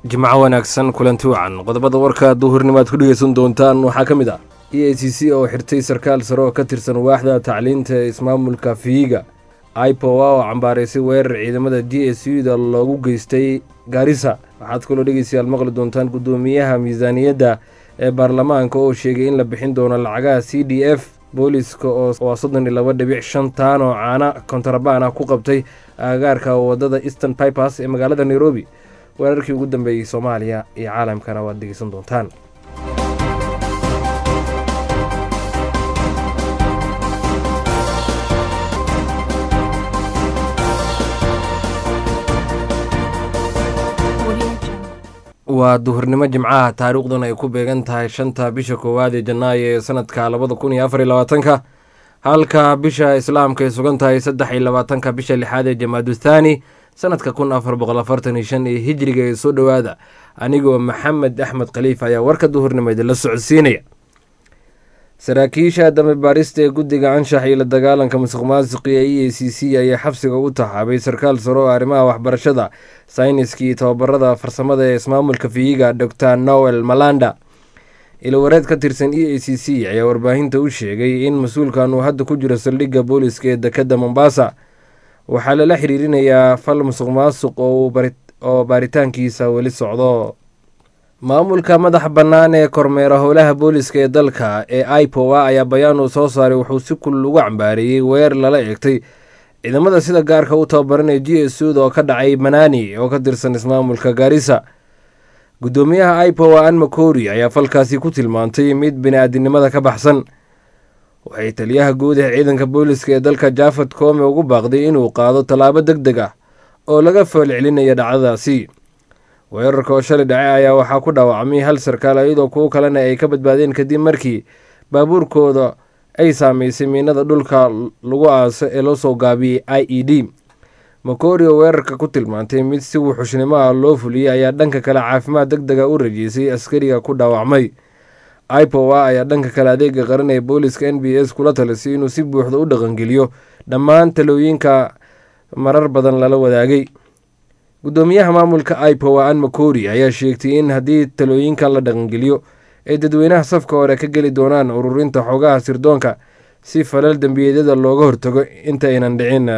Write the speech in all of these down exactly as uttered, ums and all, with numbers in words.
jimco wanaagsan kulanti wacan qodobada warka duhurnimaad ku dhegeysan doontaan waxaa ka mid ah e a c c oo xirtay sarkaal sare oo ka tirsan waaxda tacliinta ee ismaamulka fiiga ipowa oo cambaaraysay weerar ciidamada d s u da loogu geystay gaarisa. waxaad kaloo dhegeystayaal maqli doontaan guddoomiyaha miisaaniyadda ee baarlamaanka oo sheegay in la bixin doono lacagaha c d f booliska oo soddon iyo laba dhibic shan taan oo caana kontarabaan ah ku qabtay aagaarka wadada eastern pipers ee magaalada nairobi. weerarkii ugu dambeeyey soomaaliya iyo caalamkana waad dhegeysan doontaan. waa duhurnimo jimcaha taariikhdan ay ku beegan tahay shanta bisha koowaad ee janaayo ee sanadka labada kun iyo afar iyo labaatanka halka bisha islaamka ay sugan tahay saddex iyo labaatanka bisha lixaad ee jamaaduthani sanadka kun afar boqol afartan iyo shan ee hijriga ee soo dhowaada. anigoo maxamed axmed khaliif ayaa warka duhurnimo idinla socodsiinaya. saraakiisha dambe baarista ee guddiga anshax iyo la dagaalanka musuq maasuqi ee e a c c ayaa xabsiga u taxaabay sarkaal sare oo arrimaha waxbarashada sayniska iyo tababarada farsamada ee ismaamulka fiiga doctor noel malanda. ilawareed ka tirsan e a c c ayaa warbaahinta u sheegay in mas-uulkan uu hadda ku jiro saldhigga booliska ee dekadda mombasa. waxaa lala xiriirinayaa fal musuq maasuq oo baaritaankiisa weli socdo. maamulka madaxa bannaan ee kormeera howlaha booliska ee dalka ee ipowa ayaa bayaan uu soo saaray wuxuu si kulul ugu cambaareeyey weer lala eegtay ciidamada sida gaarka u tababaranaya g s ud oo ka dhacay manani oo ka tirsan ismaamulka gaarisa. guddoomiyaha ipowa an makori ayaa falkaasi ku tilmaantay mid bini-aadinimada ka baxsan. waxay taliyaha guud ee ciidanka booliska ee dalka jafad koome ugu baaqday inuu qaado tallaabo deg deg ah oo laga fool celinaya dhacdadaasi. weerarka oo shalay dhace ayaa waxaa ku dhaawacmay hal sarkaal iyadoo kuwo kalena ay ka badbaadeen kadib markii baabuurkooda ay saameysay miinada dhulka lagu aaso ee loo soo gaabiyey i e d. makori oo weerarka ku tilmaantay mid si wuxushnimo ah loo fuliyey ayaa dhanka kale caafimaad deg dega u rajeysay askariga ku dhaawacmay. ipowa ayaa dhanka kale adeega qaran ee booliska n b s kula talisay inuu si buuxda u dhaqangeliyo dhammaan talooyinka marar badan lala wadaagay. guddoomiyaha maamulka ipowa an makori ayaa sheegtay in haddii talooyinkan la dhaqangeliyo ay dadweynaha safka hore ka geli doonaan ururinta xogaha sirdoonka si falal dembiyeedyada looga hortago inta aynan dhicin.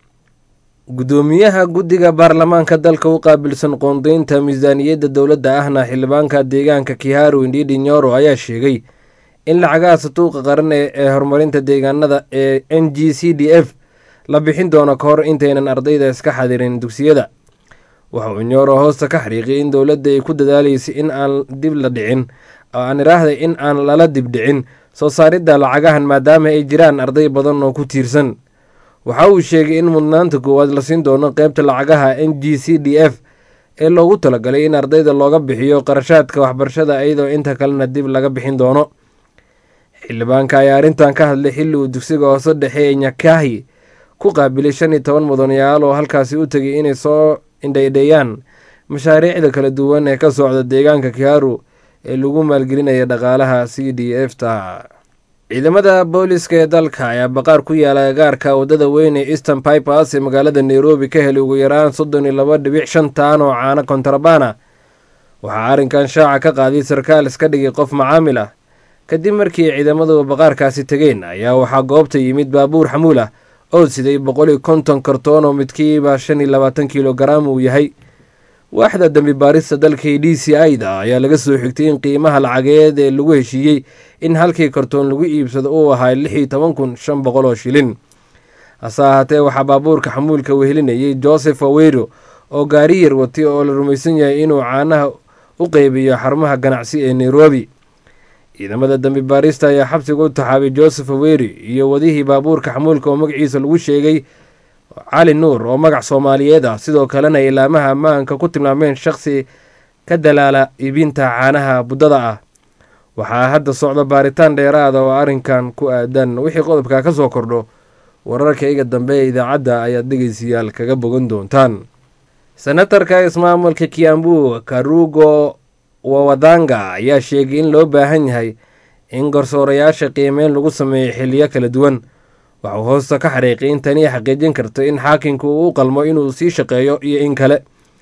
guddoomiyaha guddiga baarlamaanka dalka u qaabilsan qoondeynta miisaaniyadda dowladda ahna xildhibaanka deegaanka kiharu indhidhi nyoro ayaa sheegay in lacagaha satuuqa qaran ee horumarinta deegaanada ee n g c d f la bixin doono ka hor intaynan ardayda iska xadirin dugsiyada. waxa uu nyoro hoosta ka xariiqiyay in dowladda ay ku dadaalaysay in aan dib la dhicin oo aan iraahday in aan lala dibdhicin soo saaridda lacagahan maadaama ay jiraan arday badan oo ku tiirsan. waxa uu sheegay in mudnaanta koowaad la siin doono qeybta lacagaha n g c d f ee loogu talagalay in ardayda looga bixiyo qarashaadka waxbarashada iyadoo inta kalena dib laga bixin doono. xildhibaanka ayaa arrintan ka hadlay xilli uu dugsiga hoose dhexe ee nyakahi ku qaabilay shan iyo toban mudanayaal oo halkaasi u tegay inay soo indhaydheeyaan mashaariicda kala duwan ee ka socda deegaanka kiharu ee lagu maalgelinaya dhaqaalaha c d f ta. ciidamada booliska ee dalka ayaa baqaar ku yaala gaarka wadada weyn ee eastern pipers ee magaalada nairobi ka helay ugu yaraan soddon iyo laba dhibic shan taan oo caana kontarabana. waxaa arrinkan shaaca ka qaaday sarkaal iska dhigay qof macaamil ah. kadib markii ciidamadu baqaarkaasi tegeen ayaa waxaa goobta yimid baabuur xamuul ah oo siday boqol iyo konton kartoon oo midkiiba shan iyo labaatan kilogaram uu yahay. waaxda dambi baarista dalka d c i da ayaa laga soo xigtay in qiimaha lacageed ee lagu heshiiyey in halkii kartoon lagu iibsado uu ahaa lix iyo toban kun shan boqol oo shilin. hase ahaatee waxaa baabuurka xamuulka wehelinayay joseph awero oo gaari yar watay oo la rumaysan yahay inuu caanaha u qeybiyo xarumaha ganacsi ee nairobi. ciidamada dambi baarista ayaa xabsiga u taxaabay joseph aweri iyo wadihii baabuurka xamuulka oo magaciisa lagu sheegay cali nuur oo magac soomaaliyeed ah, sidoo kalena ilaamaha ammaanka ku tilmaameen shaqsi ka dalaala iibinta caanaha buddada ah. waxaa hadda socda baaritaan dheeraada oo arrinkan ku aadan. wixii qodobka ka soo kordho wararka iga dambe ee idaacadda ayaad dhegeystayaal kaga bogan doontaan. senatarka ismaamulka kiambu karugo wawadanga ayaa sheegay in loo baahan yahay in garsoorayaasha qiimeyn lagu sameeyo xiliyo kala duwan. waxuu hoosta ka xariiqay in tani xaqiijin karto in xaakinku uu qalmo inuu sii shaqeeyo iyo in kale.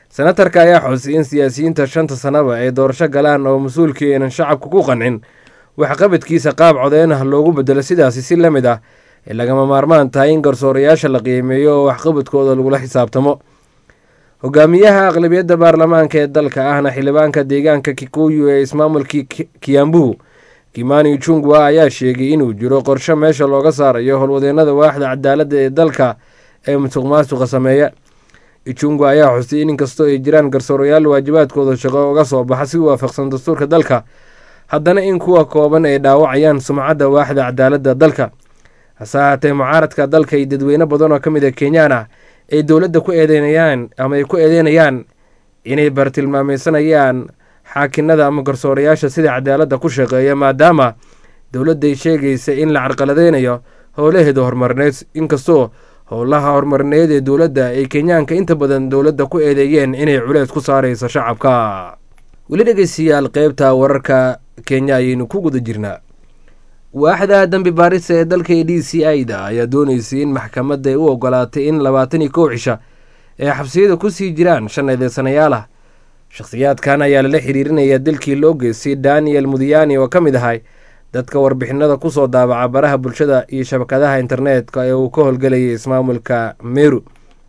senatarka ayaa xusay in siyaasiyiinta shanta sanaba ay doorasho galaan oo mas-uulkii aynan shacabka ku qancin waxqabadkiisa qaab codeyn ah loogu bedelo sidaasi si la mid ah ee lagama maarmaan tahay in garsoorayaasha la qiimeeyo oo waxqabadkooda lagula xisaabtamo. hogaamiyaha aqlabiyadda baarlamaanka ee dalka ahna xildhibaanka deegaanka Kikuyu ee ismaamulkii Kiambu Kimani Ichung'wah ayaa sheegay inuu jiro qorshe meesha looga saarayo howlwadeenada waaxda cadaaladda ee dalka ee musuqmaasuqa sameeya. Ichung'wah ayaa xusay in inkastoo ay jiraan garsoorayaal waajibaadkooda shaqo uga soo baxa si waafaqsan dastuurka dalka, haddana in kuwa kooban ay dhaawacayaan sumcadda waaxda cadaaladda dalka. hase haatee mucaaradka dalka iyo dadweyne badan oo ka mid ah Kenyaan ah ay dowladda ku eedeynayaan ama ay ku eedeynayaan inay bartilmaameysanayaan xaakinada ama garsoorayaasha sida cadaaladda ku shaqeeya, maadaama dowladda ay sheegaysa in la carqaladeynayo howlaheeda horumarineed, inkastoo howlaha horumarineed ee dowladda ay Kenyaanka inta badan dowladda ku eedeeyeen inay culeys ku saarayso shacabka. weli dhegeystayaal qeybta wararka Kenya ayaynu ku guda jirnaa. waaxda dambi baarista ee dalka D C I da ayaa dooneysay in maxkamadda ay u ogolaatay in labaatan iyo kow cisha ee xabsiyada kusii jiraan shan eedeysanayaal ah. shakhsiyaadkan ayaa lala xiriirinaya dilkii loo geystay Daniel Mudiyani oo ka mid ahay dadka warbixinada kusoo daabaca baraha bulshada iyo shabakadaha internetka ee uu ka howlgelayay ismaamulka Meru.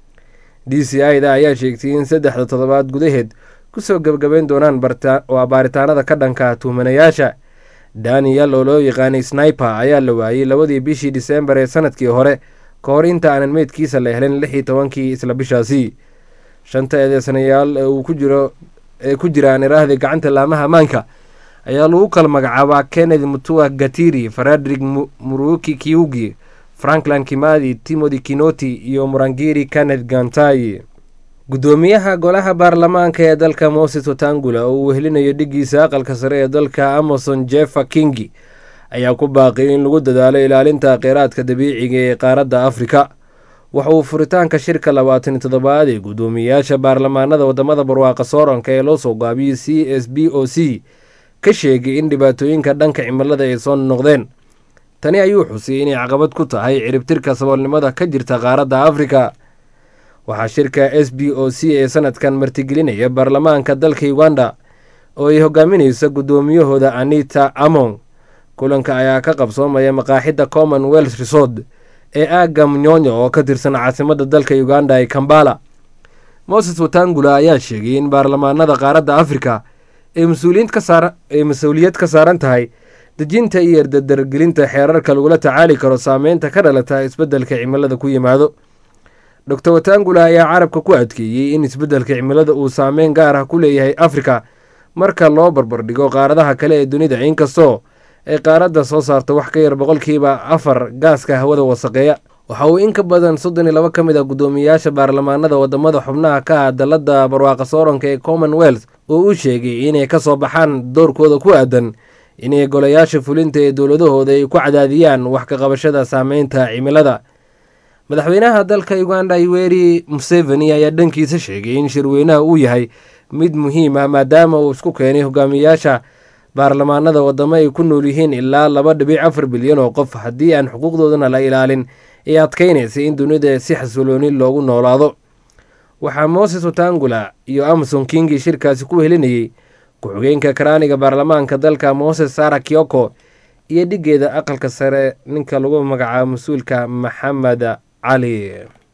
D C I da ayaa sheegtay in saddexda toddobaad gudaheed kusoo gabagabeyn doonaan waa baaritaanada ka dhanka tuhmanayaasha. Daniel oo loo yaqaanay Sniper ayaa la waayey labadii bishii Diseembar ee sanadkii hore ka hor inta aanan meydkiisa la helin lix iyo tobankii isla bishaasi. shanta eedeysanayaal ee uu ku jiro ee ku jiraan iraahda gacanta laamaha ammaanka ayaa lagu kala magacaabaa Kenneth Mutua Gatiri, Frederick Muruki Kiugi, Franklin Kimadi, Timothy Kinoti iyo Murangiri Kenneth Gantai. gudoomiyaha golaha baarlamaanka ee dalka Moses Wetangula oo uu helinayo dhigiisa aqalka sare ee dalka Amason Jeffa Kingi ayaa ku baaqay in lagu dadaalo ilaalinta kheyraadka dabiiciga ee qaaradda Afrika. waxa uu furitaanka shirka labaatan iyo toddobaad ee gudoomiyaasha baarlamaanada wadamada barwaaqa sooranka ee loo soo gaabiyey C S B O C ka sheegay in dhibaatooyinka dhanka cimilada ay soo noqdeen. tani ayuu xusay inay caqabad ku tahay ciribtirka saboolnimada ka jirta qaaradda Afrika. waxaa shirka S B O C ee sanadkan martigelinaya baarlamaanka dalka Uganda oo ay hogaaminayso gudoomiyahooda Anita Among. kulanka ayaa ka qabsoomaya maqaaxida Commonwealth Resort ee aaga Mnyonyo oo ka tirsan caasimadda dalka Uganda ee Kampala. Moses Wetangula ayaa sheegay in baarlamaanada qaaradda Afrika ay mas'uuliyad ka saaran ay mas'uuliyad ka saaran tahay dejinta iyo dardargelinta xeerarka lagula tacaali karo saameynta ka dhalata isbeddelka cimilada ku yimaado. Doctor Wetangula ayaa carabka ku adkeeyey in isbeddelka cimilada uu saameyn gaar ah ku leeyahay Afrika marka loo barbardhigo qaaradaha kale ee dunida, inkastoo ay qaaradda soo saarto wax ka yar boqolkiiba afar gaaska hawada wasaqeeya. waxa uu in ka badan soddon iyo laba ka mid ah gudoomiyaasha baarlamaanada wadamada xubnaha ka ah dalada barwaaqa sooranka ee Commonwealth oo uu sheegay inay ka soo baxaan doorkooda ku aadan inay golayaasha fulinta ee dowladahooda ay ku cadaadiyaan wax ka qabashada saameynta cimilada. madaxweynaha dalka Uganda Yoweri Museveni ayaa dhankiisa sheegay in shirweynaha uu yahay mid muhiim ah maadaama uu isku keenay hogaamiyaasha baarlamaanada wadamo ay ku nool yihiin ilaa laba dhibic afar bilyan oo qof. haddii aan xuquuqdoodana la ilaalin ay adkeynaysay in dunida si xasilooni loogu noolaado. waxaa Moses Wetangula iyo Amason Kingi shirkaasi ku helinayay ku-xigeenka karaaniga baarlamaanka dalka Moses Sara Kioko iyo dhigeeda aqalka sare ninka lagu magacaabo mas-uulka Maxamed Ali.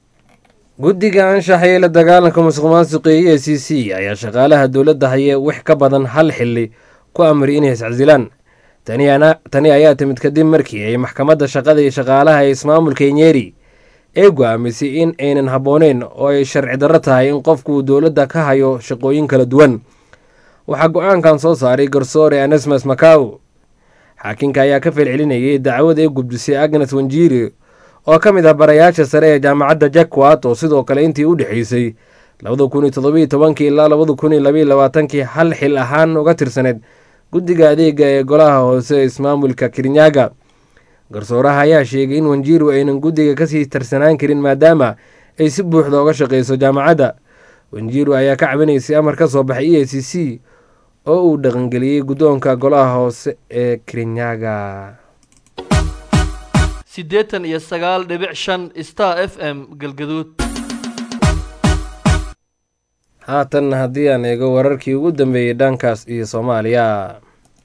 guddiga anshaxa ee la dagaalanka musuqmaasuqa ee E A C C ayaa shaqaalaha dowladda haya wax ka badan hal xilli ku amri inay iscasilaan. tani ayaa timid kadib markii ay maxkamadda shaqada iyo shaqaalaha ee ismaamulka Nyeri ay go'aamisay in aynan habbooneyn oo ay sharci darro tahay in qofku dowladda ka hayo shaqooyin kala duwan. waxaa go-aankan soo saaray garsoore Anesmas Makau. xaakinka ayaa ka falcelinayay dacwad ay gudbisay Agnes Wanjiri oo ka mid ah barayaasha sare ee jaamacadda Jacquard oo sidoo kale intii u dhexeysay labada kun iyo toddoba iyo tobankii ilaa labada kun iyo laba iyo labaatankii hal xil ahaan uga tirsaneed guddiga adeega ee golaha hoose ee ismaamulka Kirinyaga. garsooraha ayaa sheegay in Wanjiru aynan guddiga kasii tirsanaan karin maadaama ay si buuxda uga shaqeyso jaamacadda. Wanjiru ayaa ka cabinaysay amar ka soo baxay E A C C oo uu dhaqangeliyey guddoonka golaha hoose ee Kirinyaga. siddeetan iyo sagaal dhibic shan Star F M Galgaduud. haatan haddii aan eego wararkii ugu dambeeyey dhankaas iyo Soomaaliya,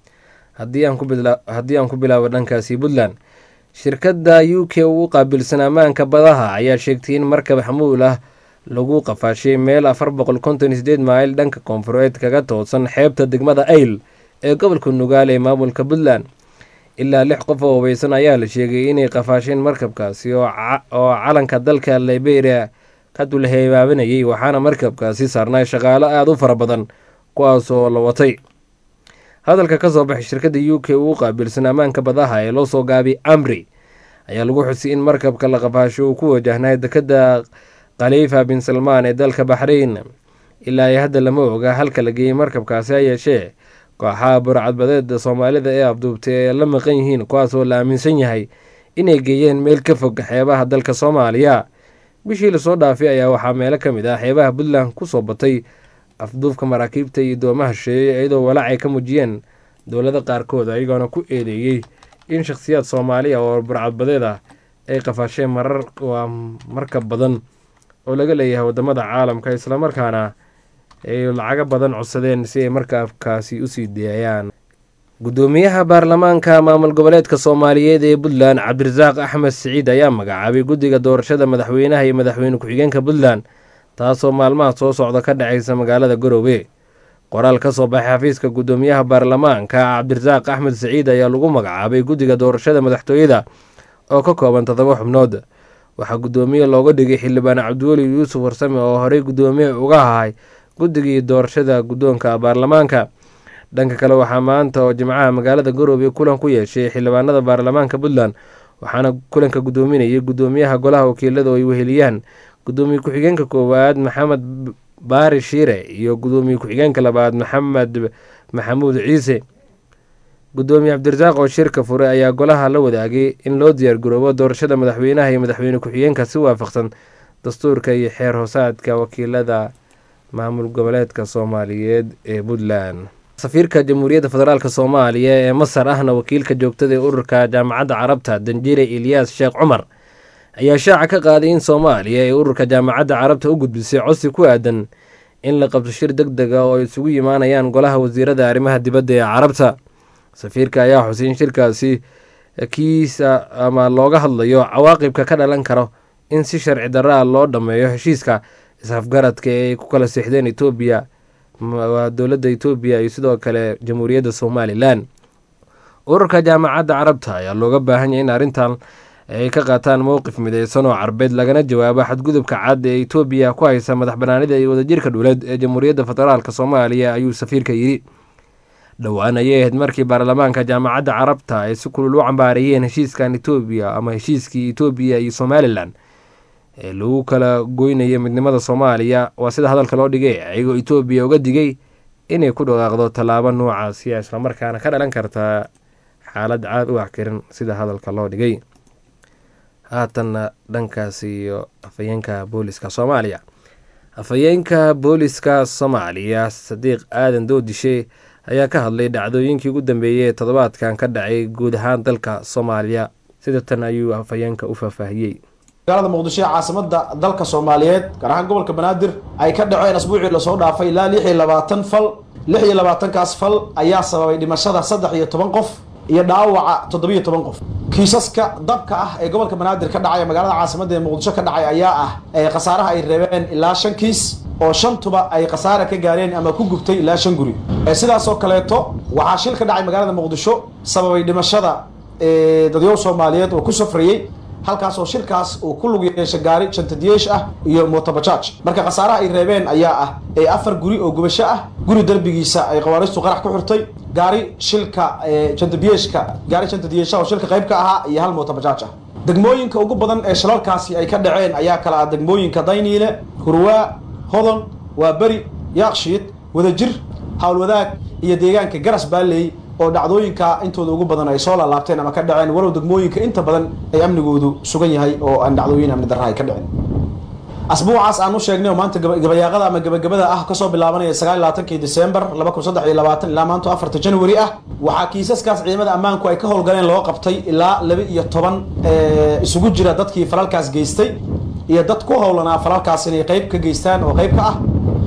haddii aan ku bila haddii aan ku bilaabo dhankaasi Puntland, shirkadda U K ugu qaabilsan ammaanka badaha ayaa sheegtay in markab xamuul ah lagu qafaashay meel afar boqol konton iyo sideed mayl dhanka koonfureed kaga toosan xeebta degmada Ayl ee gobolka Nugaal ee maamulka Puntland. ilaa lix qof oo hubeysan ayaa la sheegay inay qafaasheen markabkaasi oo oo calanka dalka Liberia ka dul heebaabinayay, waxaana markabkaasi saarnaa shaqaale aad u fara badan kuwaas oo la watay. hadalka ka soo baxay shirkadda U K ugu qaabilsan ammaanka badaha ee loo soo gaabiyay Amri ayaa lagu xusay in markabka la qafaasho uu ku wajahnay dekedda Khalifa bin Salman ee dalka Bahrain. ilaa iyo hadda lama oga halka la geeyey markabkaasi, ha yeeshee kooxaha burcadbadeeda Soomaalida ee afduubtay ee la maqan yihiin kuwaas oo la aaminsan yahay inay geeyeen meel ka fog xeebaha dalka Soomaaliya. bishii lasoo dhaafay ayaa waxaa meelo ka mid ah xeebaha Puntland ku soo batay afduubka maraakiibta iyo doomaha shisheeye, iyadoo walaac ay ka muujiyeen dowlada qaarkood, ayagoona ku eedeeyey in shakhsiyaad Soomaaliya oo burcadbadeed ah ay qafaasheen marar waa markab badan oo laga leeyahay wadamada caalamka, islamarkaana ay lacaga badan codsadeen si ay markabkaasi usii deeyaan. gudoomiyaha baarlamaanka maamul goboleedka Soomaaliyeed ee Puntland Cabdirasaaq Axmed Siciid ayaa magacaabay guddiga doorashada madaxweynaha iyo madaxweyne ku-xigeenka Puntland, taasoo maalmaha soo socda ka dhacaysa magaalada Garowe. qoraal ka soo baxay xafiiska gudoomiyaha baarlamaanka Cabdirasaaq Axmed Siciid ayaa lagu magacaabay guddiga doorashada madaxtooyada oo ka kooban toddoba xubnood. waxaa gudoomiye looga dhigay xildhibaan Cabdiweli Yuusuf Warsame oo horey gudoomiye uga ahay guddigii doorashada guddoonka baarlamaanka. dhanka kale waxaa maanta oo jimcaha magaalada Garowe kulan ku yeeshay xildhibaanada baarlamaanka Puntland, waxaana kulanka gudoominayay gudoomiyaha golaha wakiilada oo ay weheliyaan gudoomiye ku-xigeenka koowaad Maxamed Baari Shiire iyo gudoomiye ku-xigeenka labaad Maxamed Maxamuud Ciise. gudoomiye Cabdirasaaq oo shirka furay ayaa golaha la wadaagay in loo diyaar garoobo doorashada madaxweynaha iyo madaxweyne ku-xigeenka si waafaqsan dastuurka iyo xeer hoosaadka wakiilada maamul goboleedka Soomaaliyeed ee Puntland. safiirka Jamhuuriyadda Federaalka Soomaaliya ee Masar ahna wakiilka joogtada ee ururka Jaamacadda Carabta Danjire Ilyas Sheekh Cumar ayaa shaaca ka qaaday in Soomaaliya ee ururka Jaamacadda Carabta u gudbisay codsi ku aadan in la qabto shir degdeg ah oo ay isugu yimaanayaan golaha wasiirada arrimaha dibadda ee Carabta. safiirka ayaa xusay in shirkaasi kiisa ama looga hadlayo cawaaqibka ka dhalan karo in si sharci darro ah loo dhammeeyo heshiiska isafgaradka ee ay ku kala seexdeen Itoobiya waa dowladda Itoobiya iyo sidoo kale Jamhuuriyadda Somaliland. ururka Jaamacadda Carabta ayaa looga baahan yahay in arrintan ay ka qaataan mowqif mideysan oo carbeed lagana jawaabo xadgudubka cad ee Itoobiya ku haysa madaxbanaanida iyo wadajirka dhuleed ee Jamhuuriyadda Federaalka Soomaaliya, ayuu safiirka yidhi. dhowaan ayay ahayd markii baarlamaanka Jaamacadda Carabta ay si kulul u cambaarayeen heshiiskan Itoobiya ama heshiiskii Itoobiya iyo Somaliland ee lagu kala goynayay midnimada Soomaaliya, waa sida hadalka loo dhigay, ayagoo Itoobiya uga digay inay ku dhaqaaqdo tallaabo noocaasi ah isla markaana ka dhalan karta xaalad caad u axkiran sida hadalka loo dhigay. haatanna dhankaasi iyo afhayeenka booliska Soomaaliya. afhayeenka booliska Soomaaliya Sadiiq Aadan Doodishe ayaa ka hadlay dhacdooyinkii ugu dambeeyay ee toddobaadkan ka dhacay guud ahaan dalka Soomaaliya, sida tan ayuu afhayeenka u faahfaahiyey. magaalada Muqdisho caasimada dalka Soomaaliyeed gaar ahaan gobolka Banaadir ay ka dhaceen asbuucii la soo dhaafay ilaa lix iyo labaatan fal lix iyo labaatan kaas fal ayaa sababay dhimashada saddex iyo toban qof iyo dhaawaca toddoba iyo toban qof. kiisaska dabka ah ee gobolka Banaadir ka dhacay magaalada caasimada ee Muqdisho ka dhacay ayaa ah ee khasaaraha ay reebeen ilaa shan kiis oo shantuba ay khasaare ka gaareen ama ku gubtay ilaa shan guri. sidaas oo kaleeto waxaa shil ka dhacay magaalada Muqdisho sababay dhimashada ee dadyow Soomaaliyeed oo ku safrayay halkaas oo shilkaas uu ku lug yeeshay gaari shantadiyeesh ah iyo mooto bajaaj. marka khasaaraha ay reebeen ayaa ah ee afar guri oo gubasho ah, guri darbigiisa ay qawaaristu qarax ku xirtay, gaari shilka ee shantadiyeeshka gaari shantadiyeesha oo shilka qayb ka ahaa iyo hal mooto bajaaj ah. degmooyinka ugu badan ee shilalkaasi ay ka dhaceen ayaa kala ah degmooyinka Dayniile, Hurwaa, Hodon, waa Bari, Yaaqshiid, Wadajir, Hawlwadaag iyo deegaanka Garas Baalley oo dhacdooyinka intooda ugu badan ay soo laabteen ama ka dhaceen, walow degmooyinka inta badan ay amnigoodu sugan yahay oo aan dhacdooyin amni darro ay ka dhicin. asbuucaas aan u sheegnay oo maanta gabayaaqada ama gabagabada ah ka soo bilaabanaya sagaal iyo labaatankii December laba kun saddex iyo labaatan ilaa maanta afarta January ah, waxaa kiisaskaas ciidamada ammaanku ay ka howlgaleen loo qabtay ilaa laba iyo toban ee isugu jira dadkii falalkaas geystay iyo dad ku howlanaa falalkaas inay qayb ka geystaan oo qayb ka ah.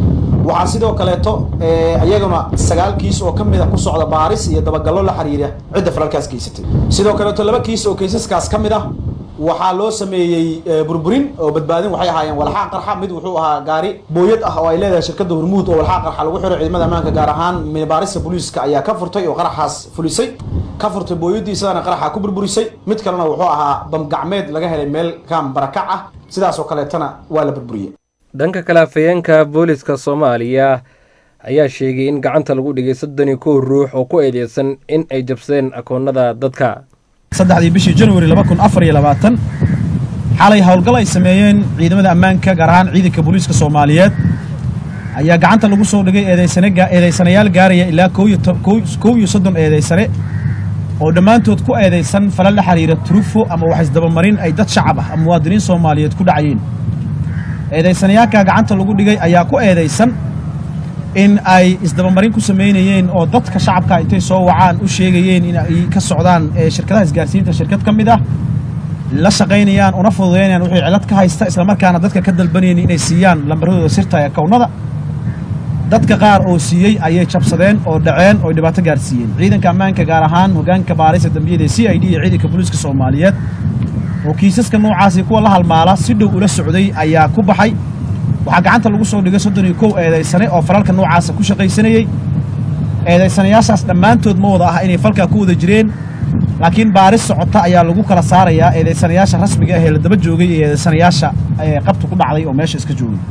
waxaa sidoo kaleeto iyaguna sagaal kiis oo ka mid ah ku socda baaris iyo dabagallo la xiriira cidda falalkaas geysatay sidoo kaleeto laba kiis oo kaysaskaas ka mid ah waxaa loo sameeyey burburin oo badbaadin waxay ahaayeen walxaaq qarxa mid wuxuu ahaa gaari booyad ah oo ay leedahay shirkadda hormuud oo walxaaq qarxa lagu xiro ciidamada ammaanka gaar ahaan baarista booliiska ayaa ka furtay oo qaraxaas fulisay ka furtay booyadii sidana qaraxa ku burburisay mid kalena wuxuu ahaa bam gacmeed laga helay meel kaam barakac ah sidaas oo kaleetana waa la burburiyey dhanka kale afhayeenka booliiska soomaaliya ayaa sheegay in gacanta lagu dhigay soddon iyo kow ruux oo ku eedeysan in ay jabsadeen akoonnada dadka saddexdii bishii January laba kun afar iyo labaatan xalay howlgal ay sameeyeen ciidamada ammaanka gaar ahaan ciidanka booliiska Soomaaliyeed ayaa gacanta lagu soo dhigay eedeysanaga eedeysanayaal gaaraya ilaa kow iyo soddon eedeysane oo dhammaantood ku eedeysan falal la xiriira trufo ama wax isdabamarin ay dad shacab ah ama muwaadiniin Soomaaliyeed ku dhacayeen eedeysanayaasha gacanta lagu dhigay ayaa ku eedeysan in ay isdabamarin ku sameeyeen oo dadka shacabka intay soo wacaan u sheegayeen in ay ka socdaan shirkadaha isgaarsiinta shirkad kamid ah la shaqeynayaan una fududeynayaan wixii cilad ka haysta isla markaana dadka ka dalbanayeen inay siiyaan lambaradooda sirta ee akoonnada dadka qaar oo siiyay ayay jabsadeen oo dhaceen oo dhibaato gaarsiiyeen ciidanka ammaanka gaar ahaan hoggaanka baarista dambiyada C I D iyo ciidanka booliiska Soomaaliyeed oo kiisaska noocaas kuwa la halmaala si dhow ula socday ayaa ku baxay waxaa gacanta lagu soo dhigay soddon iyo kow eedeysane oo falalka noocaas ku shaqaysanayay eedeysanayaashaas dhammaantood ma wada ah inay falka ku wada jireen laakiin baaris socota ayaa lagu kala saarayaa eedeysanayaasha rasmiga ah ee la daba joogay iyo eedeysanayaasha qabta ku dhacday oo meesha iska joogay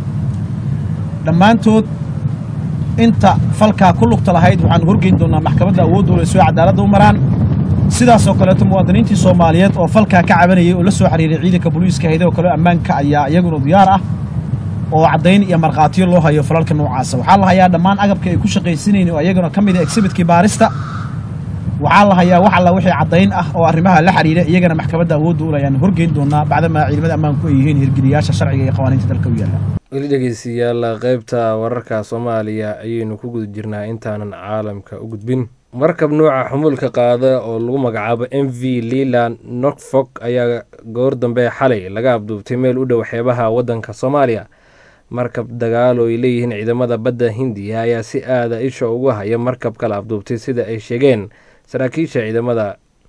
dhammaantood inta falka ku lugta lahayd waxaan horgeyn doonaa maxkamadda awoodda oo soo cadaalad u maraan sidaas oo kale muwaadiniintii Soomaaliyeed oo falka ka cabanayay oo la soo xiriiray ciidanka booliiska hay'adaha kale ammaanka ayaa iyaguna diyaar ah oo cadayn iyo marqaatiyo loo hayo falalka noocaas waxaa la hayaa dhammaan agabka ay ku shaqaysanayeen oo iyaguna kamid ah exhibitkii baarista waxaa la hayaa wax alla wixii cadayn ah oo arrimaha la xiriira iyagana maxkamadda awoodda u leeyaan horgeyn doonaa bacdama ciidamada ammaanku ay yihiin hirgeliyaasha sharciga iyo qawaaniinta dalka u yaala weli dhegeystayaal qaybta wararka Soomaaliya ayaynu ku guda jirnaa intaanan caalamka u gudbin markab nooca xumuulka qaada oo lagu magacaabo M V Leland Norfolk ayaa goor dambe xalay laga abduubtay meel u dhow xeebaha waddanka Soomaaliya markab dagaal oo ay leeyihiin ciidamada badda Hindiya ayaa si aad ah isha ugu haya markab kala abduubtay sida ay sheegeen saraakiisha ciidamada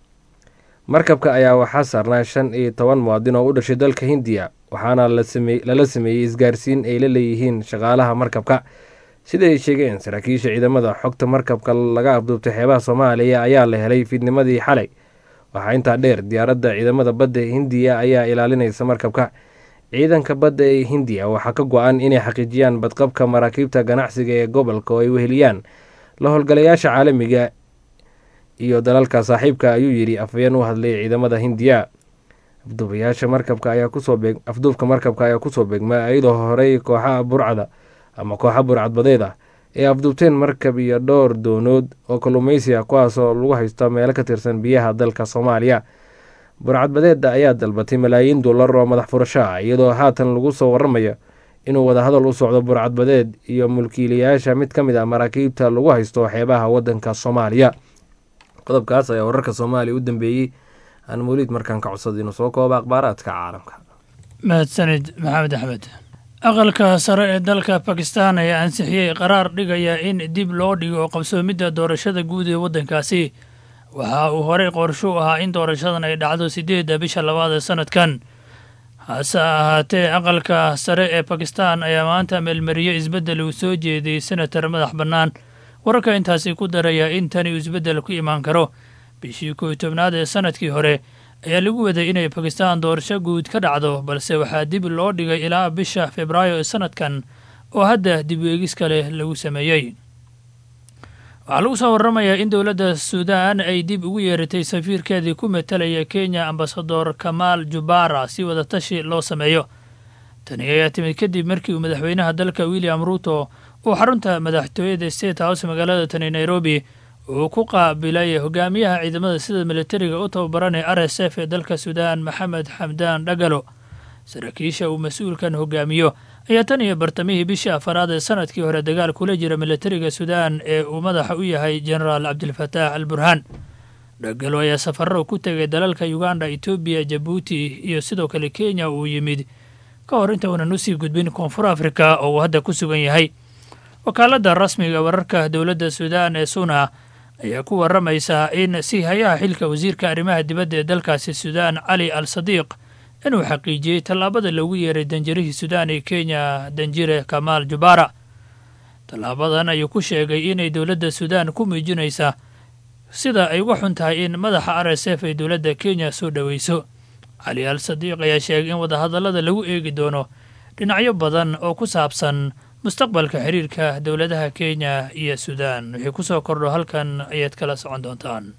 markabka ayaa waxaa saarnaa shan iyo toban muwaadin oo u dhashay dalka Hindiya waxaana lala sameeyey isgaarsiin ay la leeyihiin shaqaalaha markabka sida ay sheegeen saraakiisha ciidamada xogta markabka laga abduubtay xeebaha Soomaaliya ayaa la helay fiidnimadii xalay waxaa intaa dheer diyaaradda ciidamada badda Hindiya ayaa ilaalinaysa markabka ciidanka badda ee Hindiya waxaa ka go'an inay xaqiijiyaan badqabka maraakiibta ganacsiga ee gobolka oo ay weheliyaan la howlgalayaasha caalamiga iyo dalalka saaxiibka ayuu yiri afayeen u hadlay ciidamada Hindiya afduubayaasha markabka ayaa ku soo beeg afduubka markabka ayaa ku soo beegmay ayadoo horey kooxaha burcada ama kooxa burcadbadeed ah ee afduubteen markab iyo dhowr doonood oo kalluumaysi ah kuwaas oo lagu haysto meelo ka tirsan biyaha dalka Soomaaliya burcadbadeedda ayaa dalbatay malaayiin dollar oo madax furasho ah iyadoo haatan lagu soo waramayo inuu wada hadal u socdo burcadbadeed iyo mulkiilayaasha mid ka mid ah maraakiibta lagu haysto xeebaha waddanka Soomaaliya qodobkaas ayaa wararka Soomaaliya u dambeeyay aan muulid markaan ka codsaday inuu soo koobo akhbaaraadka caalamka mahadsanid maxamed axmed aqalka sare ee dalka Pakistan ayaa ansixiyay qaraar dhigaya in dib loo dhigo qabsoomidda doorashada guud ee waddankaasi waxa uu horey qorsho ahaa in doorashadan ay dhacdo sideedda bisha labaad ee sanadkan hase ahaatee aqalka sare ee Pakistan ayaa maanta meelmariyay isbeddel uu soo jeediyey senator madax bannaan wararka intaasi ku daraya in tani isbeddel ku imaan karo bishii kow iyo tobnaad ee sanadkii hore ayaa lagu waday inay Pakistan doorasho guud ka dhacdo balse waxaa dib loo dhigay ilaa bisha Febraayo ee sanadkan oo hadda dib u eegis kale lagu sameeyay waxaa lagu soo waramayaa in dowladda Suudaan ay dib ugu yeeratay safiirkeedii ku metelaya Kenya ambasador Kamal Jubara si wada tashi loo sameeyo tani ayaa timid kadib markii uu madaxweynaha dalka William Ruto uu xarunta madaxtooyada State House magaalada tani Nairobi uu ku qaabilay hogaamiyaha ciidamada sida militariga u tababaran ee R S F ee dalka Suudaan Maxamed Xamdaan Dagalo saraakiisha uu mas'uulkan hogaamiyo ayaa tan iyo bartamihii bishii afaraad ee sanadkii hore dagaal kula jira militariga Suudaan ee uu madaxa u yahay Generaal Abdulfataax al-Burhaan Dagalo ayaa safarro ku tagay dalalka Uganda, Ethiopia, Djibouti iyo sidoo kale Kenya uu yimid ka hor inta uunan u sii gudbin Koonfur Afrika oo uu hadda ku sugan yahay wakaaladda rasmiga wararka dowladda suudaan ee suna ayaa ku waramaysaa in si hayaha xilka wasiirka arrimaha dibadda ee dalkaasi suudaan cali al sadiiq inuu xaqiijiyey tallaabada loogu yeeray danjirihii suudaan ee kenya danjire kamaal jubaara. tallaabadan ayuu ku sheegay inay dowladda suudaan ku muujinaysa sida ay uga xun tahay in madaxa r s f ay dowladda kenya soo dhoweyso. cali al sadiiq ayaa sheegay in wadahadallada lagu eegi doono dhinacyo badan oo ku saabsan mustaqbalka xiriirka dowladaha kenya iyo suudaan. wixii ku soo kordho halkan ayaad kala socon doontaan.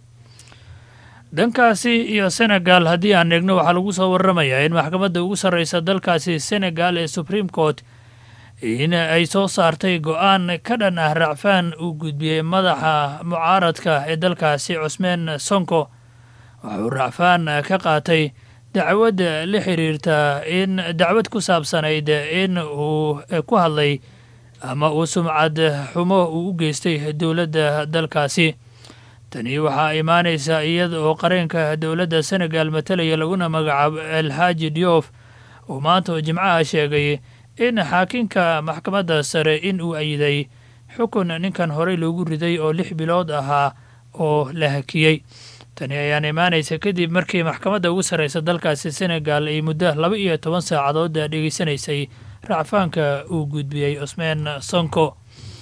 dhankaasi iyo senegal haddii aan eegno waxaa lagu soo warramayaa in maxkamadda ugu sarreysa dalkaasi senegal ee supreme court in ay soo saartay go-aan ka dhan ah racfaan uu gudbiyey madaxa mucaaradka ee dalkaasi cusmaan sonko. waxauu racfaan ka qaatay dacwad la xiriirta in dacwad ku saabsanayd in uu ku hadlay ama uu sumcad xumo uu u geystay dowladda dalkaasi. tani waxaa imaanaysa iyada oo qareenka dowladda senegal matalaya laguna magacaabo alxaaji diyoof oo maanta oo jimcaha sheegay in xaakinka maxkamadda sare in uu ayiday xukun ninkan horey loogu riday oo lix bilood ahaa oo la hakiyey. tani ayaan imaanaysa kadib markii maxkamadda ugu sarreysa dalkaasi senegal ay muddo laba iyo toban saacadood dhegeysanaysay racfaanka uu gudbiyey cusmaan sonko.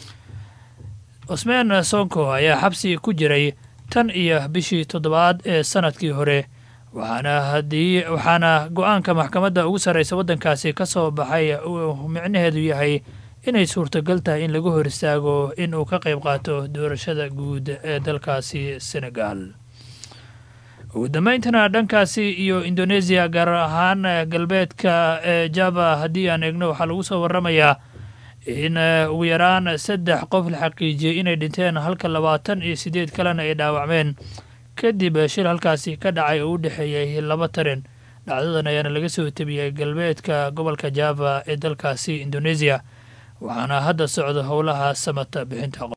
cusmaan sonko ayaa xabsi ku jiray tan iyo bishii toddobaad ee sanadkii hore waxaana haddii waxaana go-aanka maxkamadda ugu sarreysa waddankaasi ka soo baxay uu micnaheedu yahay inay suurtagal tahay in lagu hor istaago in uu ka qayb qaato doorashada guud ee dalkaasi senegal. ugu dambayntana dhankaasi iyo indoneesiya gaar ahaan galbeedka ee java haddii aan eegno waxaa lagu soo warramayaa in ugu yaraan saddex qof la xaqiijiyey inay dhinteen halka labaatan iyo siddeed kalena ay dhaawacmeen kadib shil halkaasi ka dhacay oo u dhexeeyey laba tarin. dhacdadan ayaana laga soo tabiyey galbeedka gobolka java ee dalkaasi indoneesiya waxaana hadda socda howlaha samata bixinta.